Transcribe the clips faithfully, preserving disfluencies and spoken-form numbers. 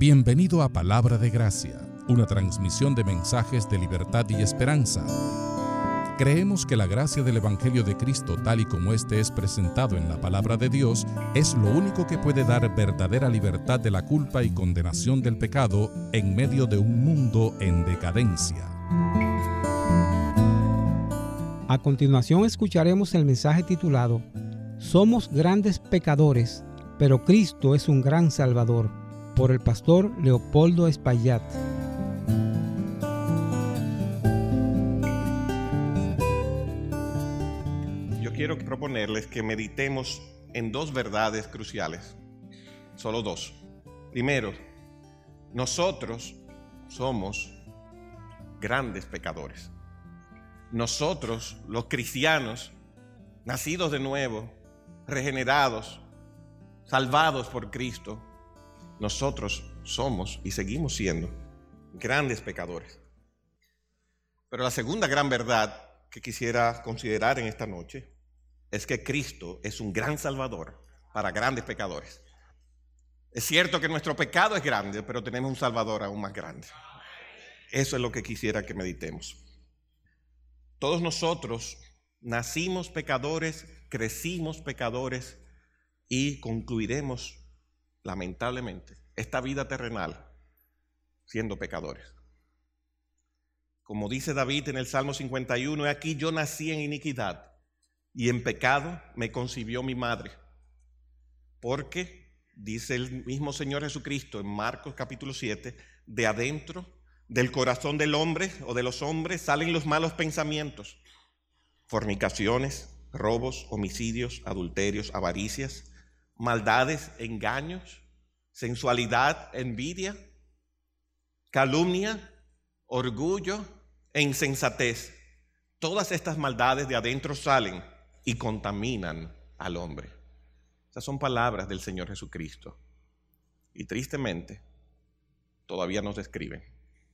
Bienvenido a Palabra de Gracia, una transmisión de mensajes de libertad y esperanza. Creemos que la gracia del Evangelio de Cristo, tal y como éste es presentado en la Palabra de Dios, es lo único que puede dar verdadera libertad de la culpa y condenación del pecado en medio de un mundo en decadencia. A continuación escucharemos el mensaje titulado Somos grandes pecadores, pero Cristo es un gran Salvador, por el pastor Leopoldo Espaillat. Yo quiero proponerles que meditemos en dos verdades cruciales, solo dos. Primero, nosotros somos grandes pecadores. Nosotros, los cristianos, nacidos de nuevo, regenerados, salvados por Cristo, nosotros somos y seguimos siendo grandes pecadores. Pero la segunda gran verdad que quisiera considerar en esta noche es que Cristo es un gran Salvador para grandes pecadores. Es cierto que nuestro pecado es grande, pero tenemos un Salvador aún más grande. Eso es lo que quisiera que meditemos. Todos nosotros nacimos pecadores, crecimos pecadores y concluiremos, lamentablemente, esta vida terrenal siendo pecadores. Como dice David en el Salmo cincuenta y uno, aquí yo nací en iniquidad y en pecado me concibió mi madre. Porque, dice el mismo Señor Jesucristo en Marcos capítulo siete, de adentro del corazón del hombre o de los hombres salen los malos pensamientos, fornicaciones, robos, homicidios, adulterios, avaricias, maldades, engaños, sensualidad, envidia, calumnia, orgullo e insensatez. Todas estas maldades de adentro salen y contaminan al hombre. Esas son palabras del Señor Jesucristo. Y tristemente, todavía nos describen.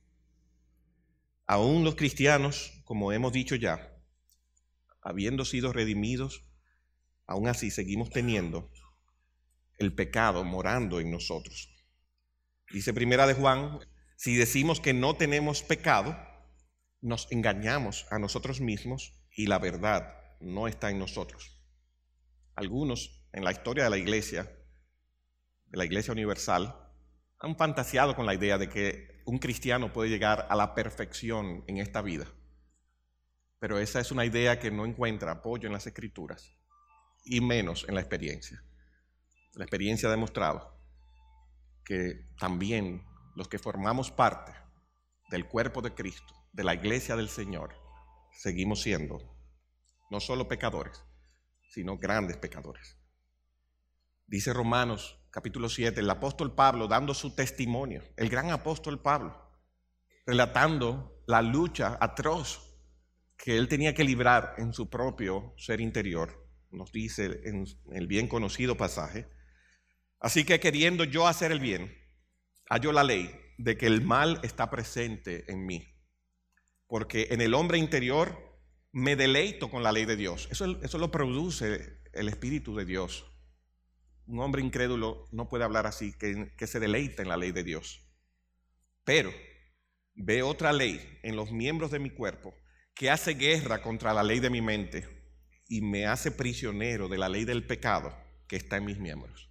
Aún los cristianos, como hemos dicho ya, habiendo sido redimidos, aún así seguimos teniendo el pecado morando en nosotros. Dice Primera de Juan, si decimos que no tenemos pecado, nos engañamos a nosotros mismos y la verdad no está en nosotros. Algunos en la historia de la iglesia, de la iglesia universal, han fantaseado con la idea de que un cristiano puede llegar a la perfección en esta vida. Pero esa es una idea que no encuentra apoyo en las Escrituras y menos en la experiencia. La experiencia ha demostrado que también los que formamos parte del cuerpo de Cristo, de la iglesia del Señor, seguimos siendo no solo pecadores, sino grandes pecadores. Dice Romanos capítulo siete, el apóstol Pablo dando su testimonio, el gran apóstol Pablo, relatando la lucha atroz que él tenía que librar en su propio ser interior, nos dice en el bien conocido pasaje. Así que queriendo yo hacer el bien, hallo la ley de que el mal está presente en mí, porque en el hombre interior me deleito con la ley de Dios. Eso, eso lo produce el Espíritu de Dios. Un hombre incrédulo no puede hablar así, que, que se deleita en la ley de Dios. Pero ve otra ley en los miembros de mi cuerpo que hace guerra contra la ley de mi mente y me hace prisionero de la ley del pecado que está en mis miembros.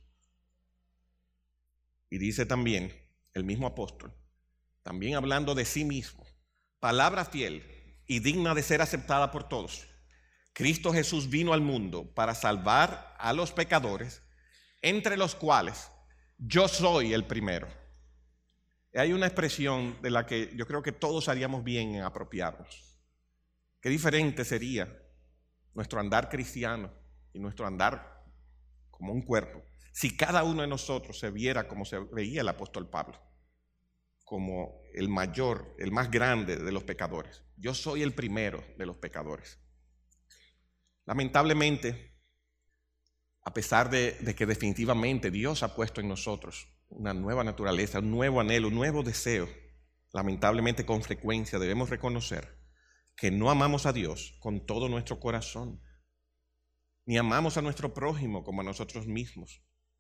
Y dice también el mismo apóstol, también hablando de sí mismo, palabra fiel y digna de ser aceptada por todos. Cristo Jesús vino al mundo para salvar a los pecadores, entre los cuales yo soy el primero. Hay una expresión de la que yo creo que todos haríamos bien en apropiarnos. Qué diferente sería nuestro andar cristiano y nuestro andar como un cuerpo si cada uno de nosotros se viera como se veía el apóstol Pablo, como el mayor, el más grande de los pecadores. Yo soy el primero de los pecadores. Lamentablemente, a pesar de, de que definitivamente Dios ha puesto en nosotros una nueva naturaleza, un nuevo anhelo, un nuevo deseo, lamentablemente con frecuencia debemos reconocer que no amamos a Dios con todo nuestro corazón, ni amamos a nuestro prójimo como a nosotros mismos.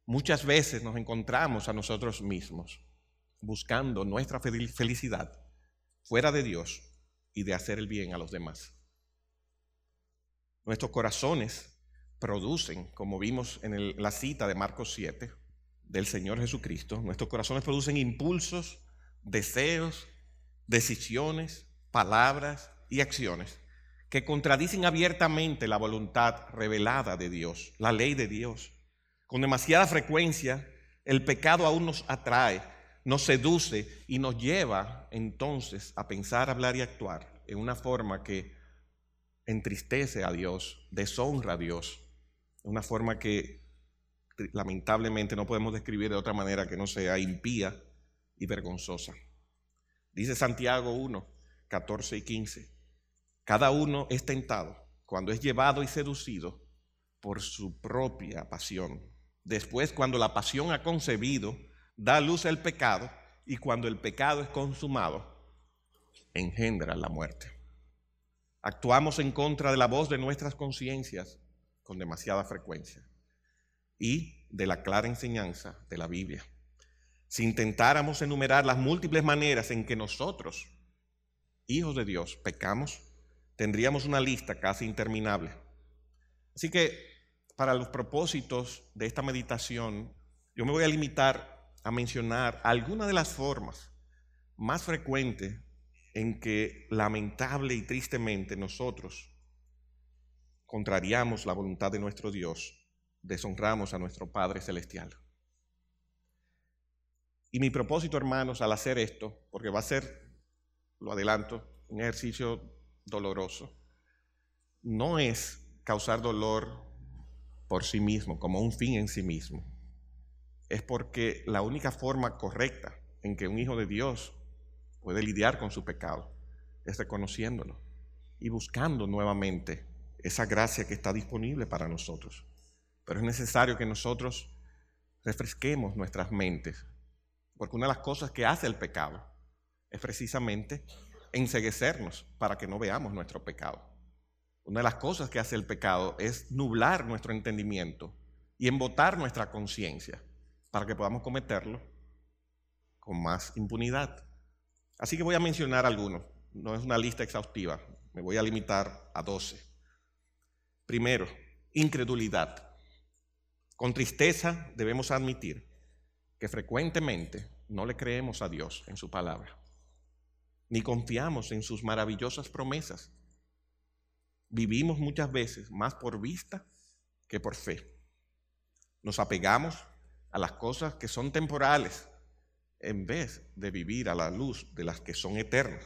muchas veces nos encontramos a nosotros mismos buscando nuestra felicidad fuera de Dios y de hacer el bien a los demás. Nuestros corazones producen, como vimos en el, la cita de Marcos siete del Señor Jesucristo, nuestros corazones producen impulsos, deseos, decisiones, palabras y acciones que contradicen abiertamente la voluntad revelada de Dios, la ley de Dios. Con demasiada frecuencia, el pecado aún nos atrae, nos seduce y nos lleva entonces a pensar, hablar y actuar en una forma que entristece a Dios, deshonra a Dios, una forma que lamentablemente no podemos describir de otra manera que no sea impía y vergonzosa. Dice Santiago uno, catorce y quince, cada uno es tentado cuando es llevado y seducido por su propia pasión. Después, cuando la pasión ha concebido, da luz al pecado, y cuando el pecado es consumado, engendra la muerte. Actuamos en contra de la voz de nuestras conciencias con demasiada frecuencia y de la clara enseñanza de la Biblia. Si intentáramos enumerar las múltiples maneras en que nosotros, hijos de Dios, pecamos, tendríamos una lista casi interminable. Así que, para los propósitos de esta meditación, yo me voy a limitar a mencionar algunas de las formas más frecuentes en que lamentable y tristemente nosotros contrariamos la voluntad de nuestro Dios, deshonramos a nuestro Padre Celestial. Y mi propósito, hermanos, al hacer esto, porque va a ser, lo adelanto, un ejercicio doloroso, no es causar dolor por sí mismo, como un fin en sí mismo. Es porque la única forma correcta en que un hijo de Dios puede lidiar con su pecado es reconociéndolo y buscando nuevamente esa gracia que está disponible para nosotros. Pero es necesario que nosotros refresquemos nuestras mentes, porque una de las cosas que hace el pecado es precisamente enceguecernos para que no veamos nuestro pecado. Una de las cosas que hace el pecado es nublar nuestro entendimiento y embotar nuestra conciencia para que podamos cometerlo con más impunidad. Así que voy a mencionar algunos. No es una lista exhaustiva, me voy a limitar a doce. Primero, incredulidad. Con tristeza debemos admitir que frecuentemente no le creemos a Dios en su palabra, ni confiamos en sus maravillosas promesas. Vivimos muchas veces más por vista que por fe. Nos apegamos a las cosas que son temporales en vez de vivir a la luz de las que son eternas.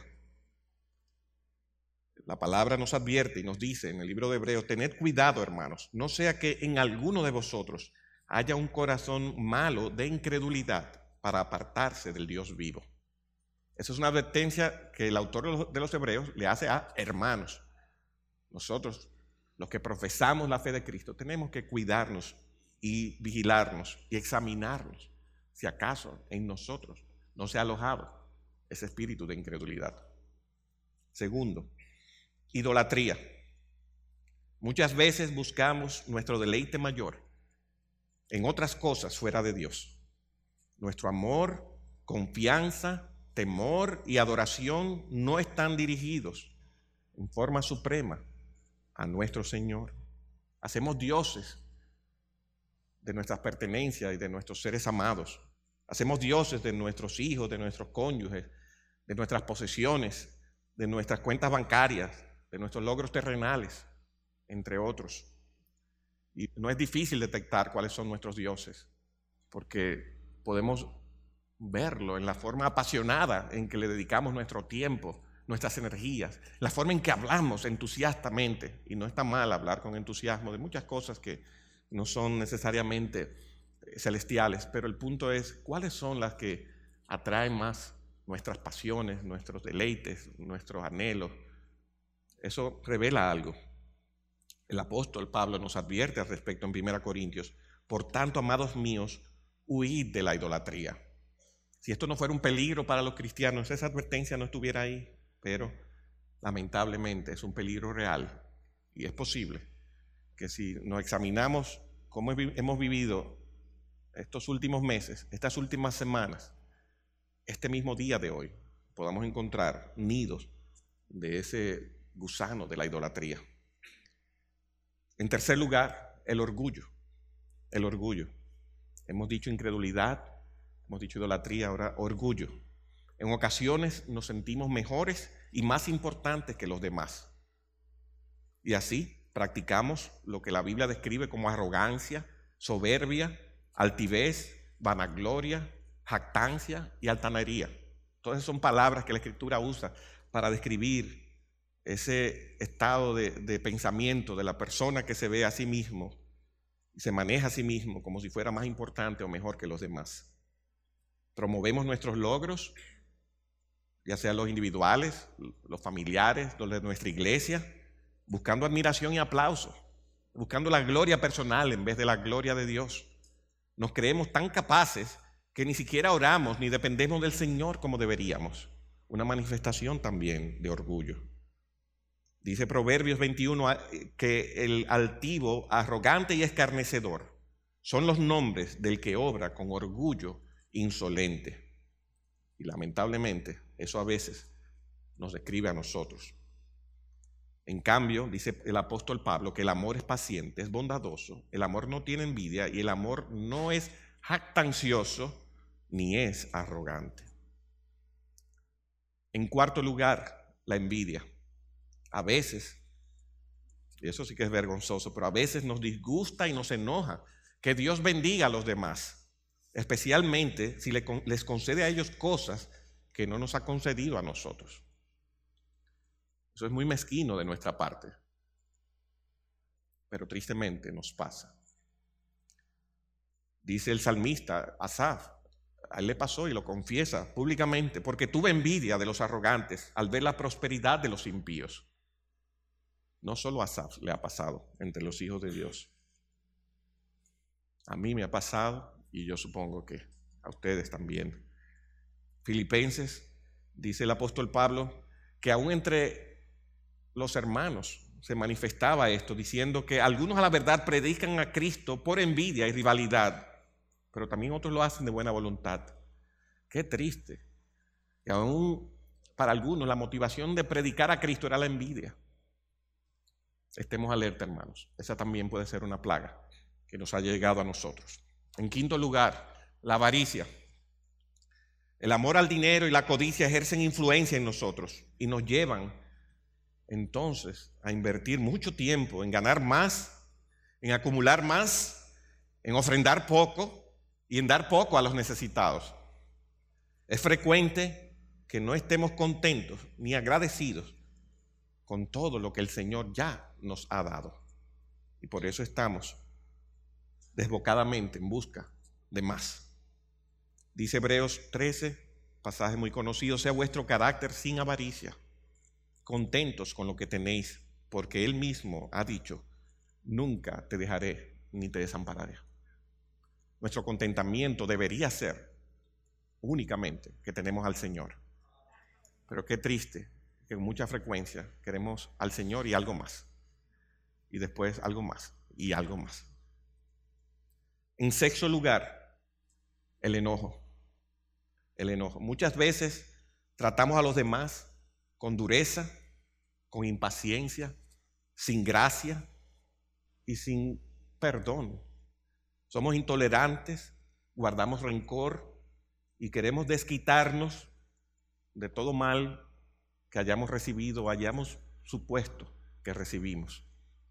La palabra nos advierte y nos dice en el libro de Hebreos: tened cuidado, hermanos, no sea que en alguno de vosotros haya un corazón malo de incredulidad para apartarse del Dios vivo. Esa es una advertencia que el autor de los Hebreos le hace a hermanos. Nosotros, los que profesamos la fe de Cristo, tenemos que cuidarnos y vigilarnos y examinarnos si acaso en nosotros no se ha alojado ese espíritu de incredulidad. Segundo, idolatría. Muchas veces buscamos nuestro deleite mayor en otras cosas fuera de Dios. Nuestro amor, confianza, temor y adoración no están dirigidos en forma suprema a nuestro Señor. Hacemos dioses de nuestras pertenencias y de nuestros seres amados. Hacemos dioses de nuestros hijos, de nuestros cónyuges, de nuestras posesiones, de nuestras cuentas bancarias, de nuestros logros terrenales, entre otros. Y no es difícil detectar cuáles son nuestros dioses, porque podemos verlo en la forma apasionada en que le dedicamos nuestro tiempo, nuestras energías, la forma en que hablamos entusiastamente, y no está mal hablar con entusiasmo de muchas cosas que no son necesariamente celestiales, pero el punto es cuáles son las que atraen más nuestras pasiones, nuestros deleites, nuestros anhelos. Eso revela algo. El apóstol Pablo nos advierte al respecto en primera Corintios: por tanto, amados míos, huid de la idolatría. Si esto no fuera un peligro para los cristianos, esa advertencia no estuviera ahí, pero lamentablemente es un peligro real, y es posible que si nos examinamos cómo hemos vivido estos últimos meses, estas últimas semanas, este mismo día de hoy, podamos encontrar nidos de ese gusano de la idolatría. En tercer lugar, el orgullo. El orgullo. Hemos dicho incredulidad, hemos dicho idolatría, ahora orgullo. En ocasiones nos sentimos mejores y más importantes que los demás. Y así practicamos lo que la Biblia describe como arrogancia, soberbia, altivez, vanagloria, jactancia y altanería. Todas son palabras que la Escritura usa para describir ese estado de, de pensamiento de la persona que se ve a sí mismo y se maneja a sí mismo como si fuera más importante o mejor que los demás. Promovemos nuestros logros, ya sean los individuales, los familiares, los de nuestra iglesia, buscando admiración y aplauso, buscando la gloria personal en vez de la gloria de Dios. Nos creemos tan capaces que ni siquiera oramos ni dependemos del Señor como deberíamos. Una manifestación también de orgullo. Dice Proverbios veintiuno que el altivo, arrogante y escarnecedor son los nombres del que obra con orgullo insolente. Y lamentablemente eso a veces nos describe a nosotros. En cambio, dice el apóstol Pablo que el amor es paciente, es bondadoso, el amor no tiene envidia y el amor no es jactancioso ni es arrogante. En cuarto lugar, la envidia. A veces, y eso sí que es vergonzoso, pero a veces nos disgusta y nos enoja que Dios bendiga a los demás, especialmente si les concede a ellos cosas que no nos ha concedido a nosotros. Eso es muy mezquino de nuestra parte, pero tristemente nos pasa. Dice el salmista Asaf, a él le pasó y lo confiesa públicamente, porque tuve envidia de los arrogantes al ver la prosperidad de los impíos. No solo a Asaf le ha pasado entre los hijos de Dios. A mí me ha pasado y yo supongo que a ustedes también. Filipenses, dice el apóstol Pablo, que aún entre los hermanos se manifestaba esto, diciendo que algunos a la verdad predican a Cristo por envidia y rivalidad, pero también otros lo hacen de buena voluntad. Qué triste. Y aún para algunos la motivación de predicar a Cristo era la envidia. Estemos alerta, hermanos. Esa también puede ser una plaga que nos ha llegado a nosotros. En quinto lugar, la avaricia. El amor al dinero y la codicia ejercen influencia en nosotros y nos llevan entonces a invertir mucho tiempo en ganar más, en acumular más, en ofrendar poco y en dar poco a los necesitados. Es frecuente que no estemos contentos ni agradecidos con todo lo que el Señor ya nos ha dado. Y por eso estamos desbocadamente en busca de más. Dice Hebreos trece, pasaje muy conocido, sea vuestro carácter sin avaricia, contentos con lo que tenéis, porque Él mismo ha dicho, nunca te dejaré ni te desampararé. Nuestro contentamiento debería ser únicamente que tenemos al Señor. Pero qué triste que con mucha frecuencia queremos al Señor y algo más. Y después algo más y algo más. En sexto lugar, el enojo. El enojo. Muchas veces tratamos a los demás con dureza, con impaciencia, sin gracia y sin perdón. Somos intolerantes, guardamos rencor y queremos desquitarnos de todo mal que hayamos recibido o hayamos supuesto que recibimos.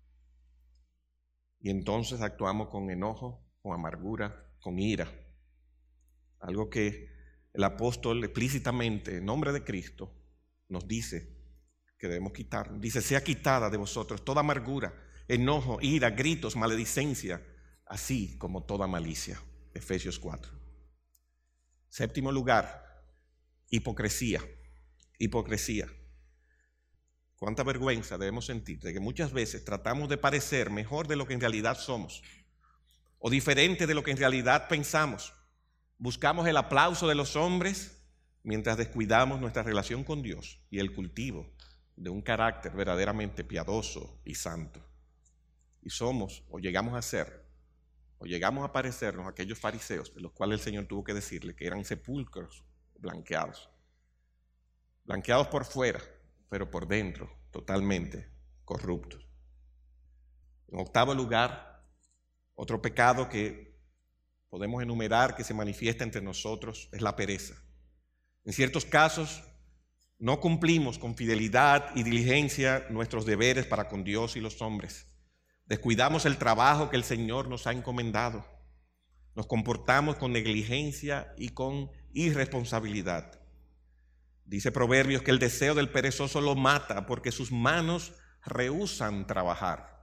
Y entonces actuamos con enojo, con amargura, con ira. Algo que el apóstol explícitamente, en nombre de Cristo, nos dice que debemos quitar. Dice, sea quitada de vosotros toda amargura, enojo, ira, gritos, maledicencia, así como toda malicia. Efesios cuatro. Séptimo lugar, hipocresía. Hipocresía. Cuánta vergüenza debemos sentir de que muchas veces tratamos de parecer mejor de lo que en realidad somos o diferente de lo que en realidad pensamos. Buscamos el aplauso de los hombres mientras descuidamos nuestra relación con Dios y el cultivo de un carácter verdaderamente piadoso y santo. Y somos o llegamos a ser o llegamos a parecernos a aquellos fariseos, de los cuales el Señor tuvo que decirle que eran sepulcros blanqueados. Blanqueados por fuera, pero por dentro totalmente corruptos. En octavo lugar, otro pecado que podemos enumerar que se manifiesta entre nosotros es la pereza. En ciertos casos, no cumplimos con fidelidad y diligencia nuestros deberes para con Dios y los hombres. Descuidamos el trabajo que el Señor nos ha encomendado. Nos comportamos con negligencia y con irresponsabilidad. Dice Proverbios que el deseo del perezoso lo mata porque sus manos rehúsan trabajar.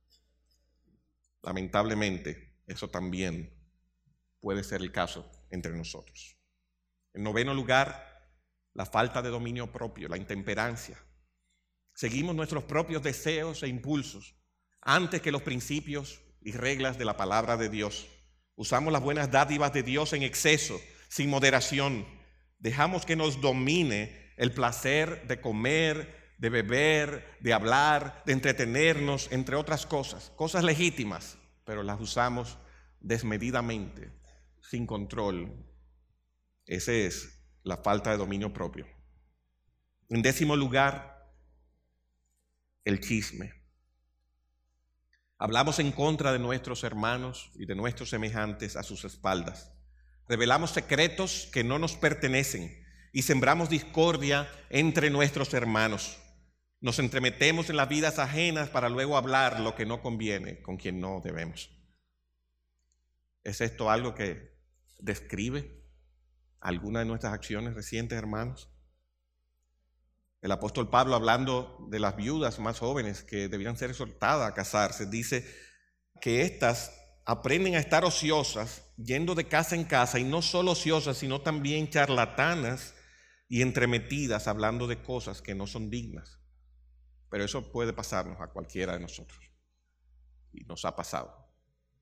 Lamentablemente, eso también puede ser el caso entre nosotros. En noveno lugar, la falta de dominio propio, la intemperancia. Seguimos nuestros propios deseos e impulsos antes que los principios y reglas de la palabra de Dios. Usamos las buenas dádivas de Dios en exceso, sin moderación. Dejamos que nos domine el placer de comer, de beber, de hablar, de entretenernos, entre otras cosas. Cosas legítimas, pero las usamos desmedidamente, sin control. Esa es la falta de dominio propio. En décimo lugar, el chisme. Hablamos en contra de nuestros hermanos y de nuestros semejantes a sus espaldas. Revelamos secretos que no nos pertenecen y sembramos discordia entre nuestros hermanos. Nos entremetemos en las vidas ajenas para luego hablar lo que no conviene con quien no debemos. ¿Es esto algo que describe alguna de nuestras acciones recientes, hermanos? El apóstol Pablo, hablando de las viudas más jóvenes que debían ser exhortadas a casarse, dice que éstas aprenden a estar ociosas, yendo de casa en casa, y no solo ociosas, sino también charlatanas y entremetidas, hablando de cosas que no son dignas. Pero eso puede pasarnos a cualquiera de nosotros, y nos ha pasado.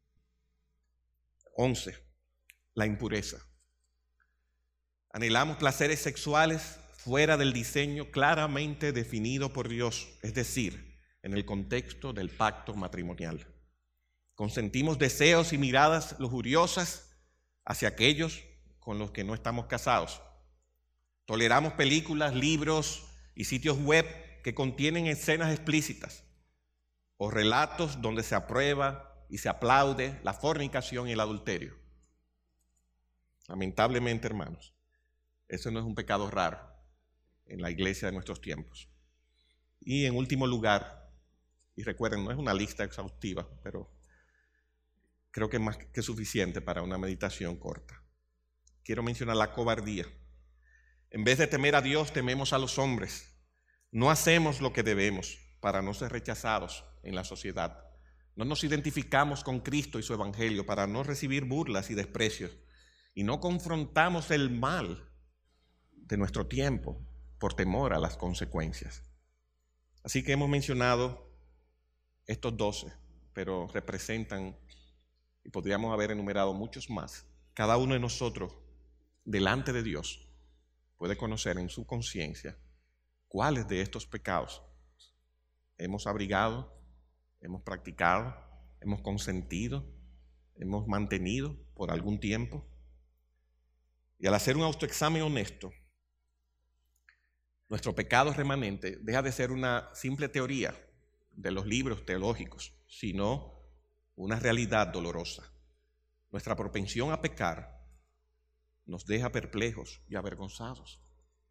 Once, la impureza. Anhelamos placeres sexuales fuera del diseño claramente definido por Dios, es decir, en el contexto del pacto matrimonial. Consentimos deseos y miradas lujuriosas hacia aquellos con los que no estamos casados. Toleramos películas, libros y sitios web que contienen escenas explícitas o relatos donde se aprueba y se aplaude la fornicación y el adulterio. Lamentablemente, hermanos, eso no es un pecado raro en la iglesia de nuestros tiempos. Y en último lugar, y recuerden, no es una lista exhaustiva, pero creo que es más que suficiente para una meditación corta. Quiero mencionar la cobardía. En vez de temer a Dios, tememos a los hombres. No hacemos lo que debemos para no ser rechazados en la sociedad. No nos identificamos con Cristo y su evangelio para no recibir burlas y desprecios. Y no confrontamos el mal de nuestro tiempo por temor a las consecuencias. Así que hemos mencionado estos doce, pero representan, y podríamos haber enumerado muchos más. Cada uno de nosotros, delante de Dios, puede conocer en su conciencia cuáles de estos pecados hemos abrigado, hemos practicado, hemos consentido, hemos mantenido por algún tiempo. Y al hacer un autoexamen honesto, nuestro pecado remanente deja de ser una simple teoría de los libros teológicos, sino una realidad dolorosa. Nuestra propensión a pecar nos deja perplejos y avergonzados.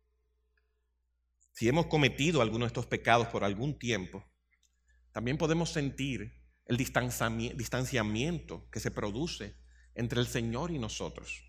Si hemos cometido alguno de estos pecados por algún tiempo, también podemos sentir el distanciamiento que se produce entre el Señor y nosotros.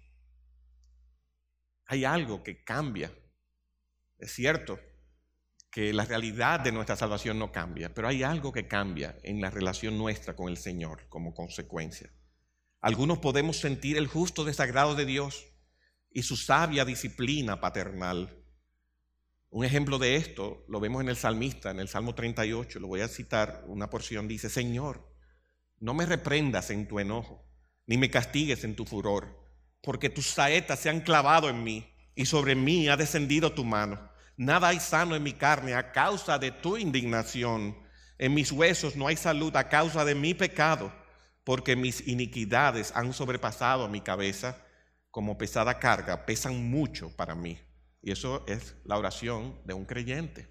Hay algo que cambia. Es cierto que la realidad de nuestra salvación no cambia, pero hay algo que cambia en la relación nuestra con el Señor como consecuencia. Algunos podemos sentir el justo desagrado de Dios y su sabia disciplina paternal. Un ejemplo de esto lo vemos en el salmista, en el Salmo treinta y ocho, lo voy a citar, una porción dice: Señor, no me reprendas en tu enojo, ni me castigues en tu furor, porque tus saetas se han clavado en mí y sobre mí ha descendido tu mano. Nada hay sano en mi carne a causa de tu indignación. En mis huesos no hay salud a causa de mi pecado, porque mis iniquidades han sobrepasado mi cabeza, como pesada carga, pesan mucho para mí. Y eso es la oración de un creyente.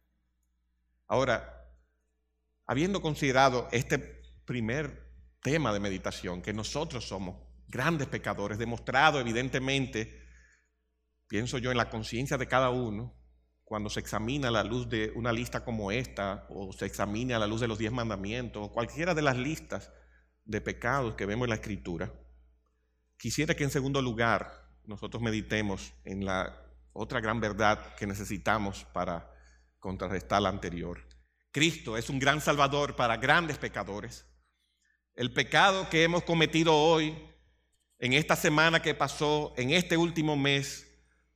Ahora, habiendo considerado este primer tema de meditación, que nosotros somos grandes pecadores, demostrado evidentemente, pienso yo, en la conciencia de cada uno, cuando se examina a la luz de una lista como esta, o se examina a la luz de los diez mandamientos, o cualquiera de las listas de pecados que vemos en la Escritura, quisiera que en segundo lugar nosotros meditemos en la otra gran verdad que necesitamos para contrarrestar la anterior. Cristo es un gran salvador para grandes pecadores. El pecado que hemos cometido hoy, en esta semana que pasó, en este último mes,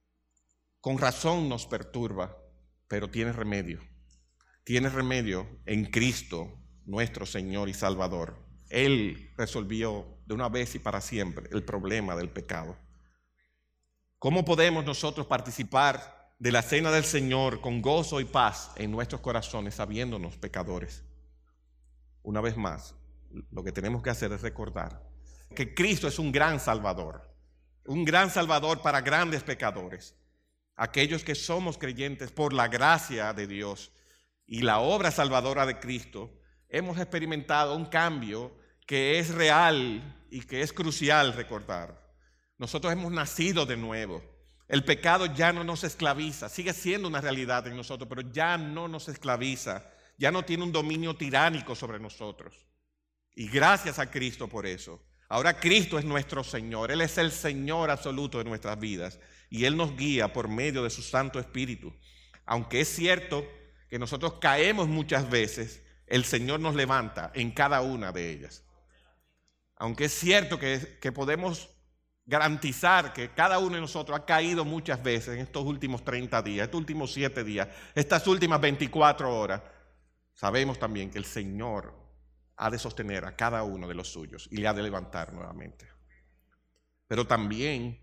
con razón nos perturba, pero tiene remedio. Tiene remedio en Cristo, nuestro Señor y Salvador. Él resolvió de una vez y para siempre el problema del pecado. ¿Cómo podemos nosotros participar de la cena del Señor con gozo y paz en nuestros corazones, sabiéndonos pecadores? Una vez más, lo que tenemos que hacer es recordar que Cristo es un gran Salvador, un gran Salvador para grandes pecadores. Aquellos que somos creyentes por la gracia de Dios y la obra salvadora de Cristo, hemos experimentado un cambio que es real y que es crucial recordar. Nosotros hemos nacido de nuevo. El pecado ya no nos esclaviza, sigue siendo una realidad en nosotros, pero ya no nos esclaviza, ya no tiene un dominio tiránico sobre nosotros. Y gracias a Cristo por eso. Ahora Cristo es nuestro Señor, Él es el Señor absoluto de nuestras vidas y Él nos guía por medio de su Santo Espíritu. Aunque es cierto que nosotros caemos muchas veces, el Señor nos levanta en cada una de ellas. Aunque es cierto que, que podemos garantizar que cada uno de nosotros ha caído muchas veces en estos últimos treinta días, estos últimos siete días, estas últimas veinticuatro horas, sabemos también que el Señor ha de sostener a cada uno de los suyos y le ha de levantar nuevamente. Pero también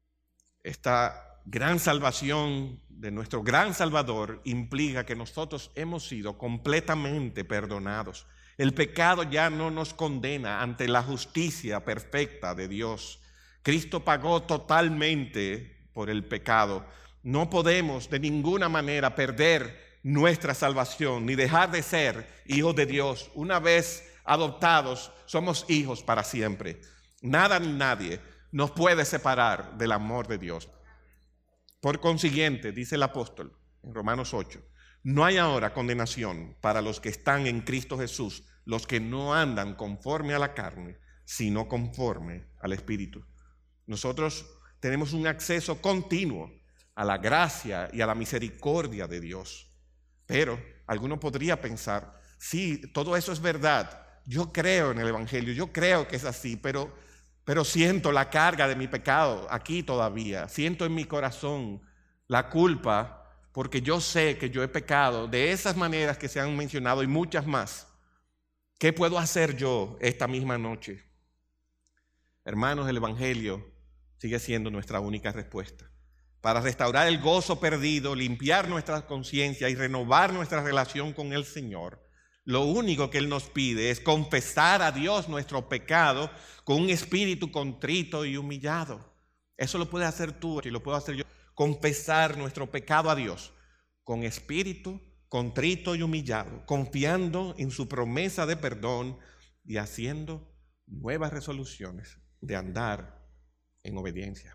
esta gran salvación de nuestro gran Salvador implica que nosotros hemos sido completamente perdonados. El pecado ya no nos condena ante la justicia perfecta de Dios. Cristo pagó totalmente por el pecado. No podemos de ninguna manera perder nuestra salvación ni dejar de ser hijos de Dios. Una vez adoptados, somos hijos para siempre. Nada ni nadie nos puede separar del amor de Dios. Por consiguiente, dice el apóstol en Romanos ocho, no hay ahora condenación para los que están en Cristo Jesús, los que no andan conforme a la carne, sino conforme al Espíritu. Nosotros tenemos un acceso continuo a la gracia y a la misericordia de Dios. Pero alguno podría pensar, sí, todo eso es verdad. Yo creo en el Evangelio, yo creo que es así, pero, pero siento la carga de mi pecado aquí todavía. Siento en mi corazón la culpa porque yo sé que yo he pecado de esas maneras que se han mencionado y muchas más. ¿Qué puedo hacer yo esta misma noche? Hermanos, el Evangelio sigue siendo nuestra única respuesta. Para restaurar el gozo perdido, limpiar nuestra conciencia y renovar nuestra relación con el Señor, lo único que Él nos pide es confesar a Dios nuestro pecado con un espíritu contrito y humillado. Eso lo puedes hacer tú y lo puedo hacer yo. Confesar nuestro pecado a Dios con espíritu contrito y humillado, confiando en su promesa de perdón y haciendo nuevas resoluciones de andar en obediencia.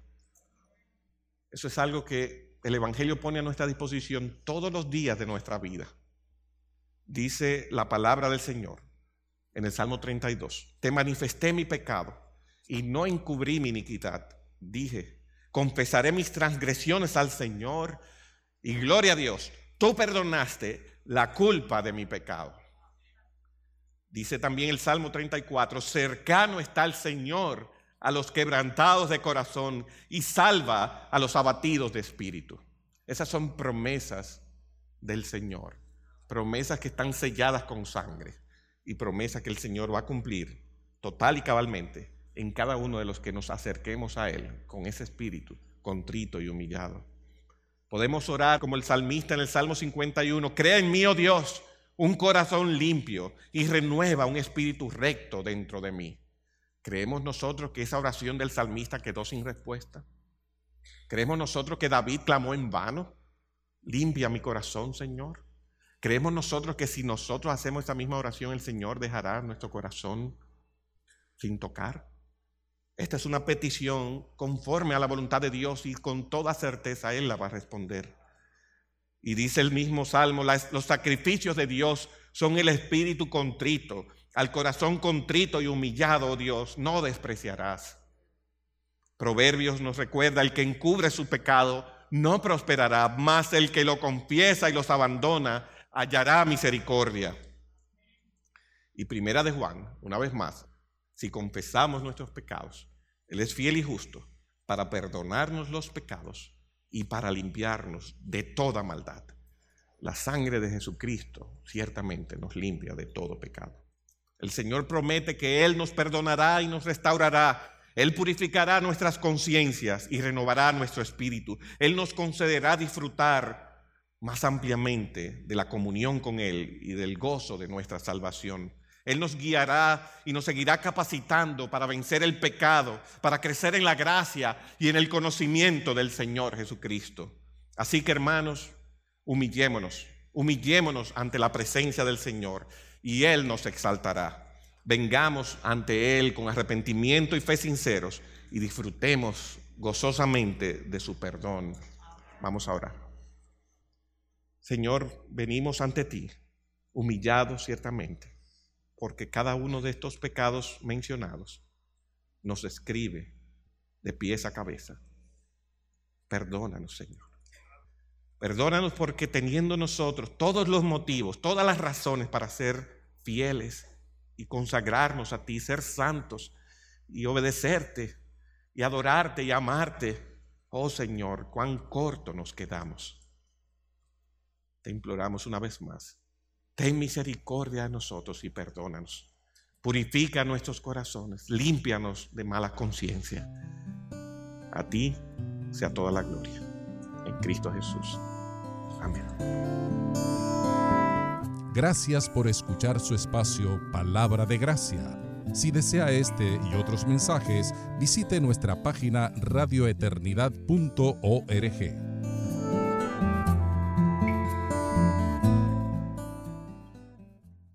Eso es algo que el Evangelio pone a nuestra disposición todos los días de nuestra vida. Dice la palabra del Señor en el Salmo treinta y dos, te manifesté mi pecado y no encubrí mi iniquidad. Dije, confesaré mis transgresiones al Señor y gloria a Dios, tú perdonaste la culpa de mi pecado. Dice también el Salmo treinta y cuatro, cercano está el Señor a los quebrantados de corazón y salva a los abatidos de espíritu. Esas son promesas del Señor, promesas que están selladas con sangre y promesas que el Señor va a cumplir total y cabalmente en cada uno de los que nos acerquemos a Él con ese espíritu contrito y humillado. Podemos orar como el salmista en el Salmo cincuenta y uno, crea en mí, oh Dios, un corazón limpio y renueva un espíritu recto dentro de mí. ¿Creemos nosotros que esa oración del salmista quedó sin respuesta? ¿Creemos nosotros que David clamó en vano? Limpia mi corazón, Señor. ¿Creemos nosotros que si nosotros hacemos esa misma oración, el Señor dejará nuestro corazón sin tocar? Esta es una petición conforme a la voluntad de Dios y con toda certeza Él la va a responder. Y dice el mismo Salmo, los sacrificios de Dios son el espíritu contrito. Al corazón contrito y humillado, oh Dios, no despreciarás. Proverbios nos recuerda, el que encubre su pecado no prosperará, mas el que lo confiesa y los abandona hallará misericordia. Y primera de Juan, una vez más, si confesamos nuestros pecados, Él es fiel y justo para perdonarnos los pecados y para limpiarnos de toda maldad. La sangre de Jesucristo ciertamente nos limpia de todo pecado. El Señor promete que Él nos perdonará y nos restaurará. Él purificará nuestras conciencias y renovará nuestro espíritu. Él nos concederá disfrutar más ampliamente de la comunión con Él y del gozo de nuestra salvación. Él nos guiará y nos seguirá capacitando para vencer el pecado, para crecer en la gracia y en el conocimiento del Señor Jesucristo. Así que, hermanos, humillémonos, humillémonos ante la presencia del Señor y Él nos exaltará. Vengamos ante Él con arrepentimiento y fe sinceros y disfrutemos gozosamente de su perdón. Vamos a orar. Señor, venimos ante ti, humillados ciertamente, porque cada uno de estos pecados mencionados nos describe de pies a cabeza. Perdónanos, Señor. Perdónanos porque teniendo nosotros todos los motivos, todas las razones para ser fieles y consagrarnos a ti, ser santos y obedecerte y adorarte y amarte, oh Señor, cuán corto nos quedamos. Te imploramos una vez más, ten misericordia de nosotros y perdónanos. Purifica nuestros corazones, límpianos de mala conciencia. A ti sea toda la gloria. En Cristo Jesús. Amén. Gracias por escuchar su espacio Palabra de Gracia. Si desea este y otros mensajes, visite nuestra página radio eternidad punto org.